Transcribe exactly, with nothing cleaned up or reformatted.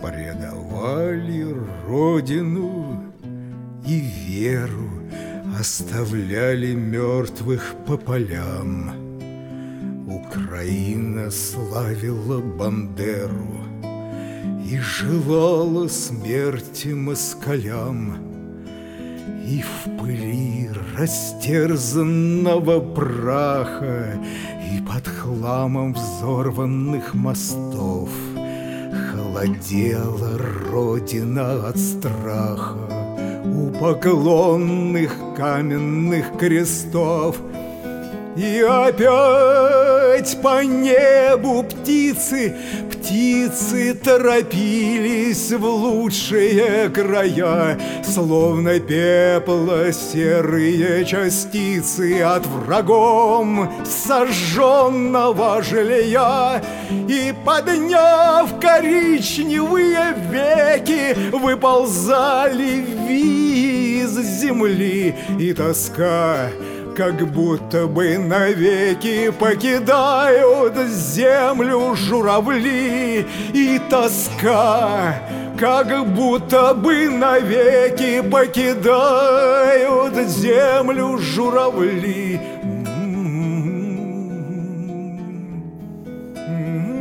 предавали родину и веру, оставляли мертвых по полям. Украина славила Бандеру и желала смерти москалям. И в пыли растерзанного праха и под хламом взорванных мостов холодела родина от страха у поклонных каменных крестов. И опять по небу птицы, птицы торопились в лучшие края, словно пепла серые частицы от врагом сожженного жилья. И, подняв коричневые веки, выползали из земли, и тоска как будто бы навеки покидают землю журавли. И тоска как будто бы навеки покидают землю журавли. Mm-hmm.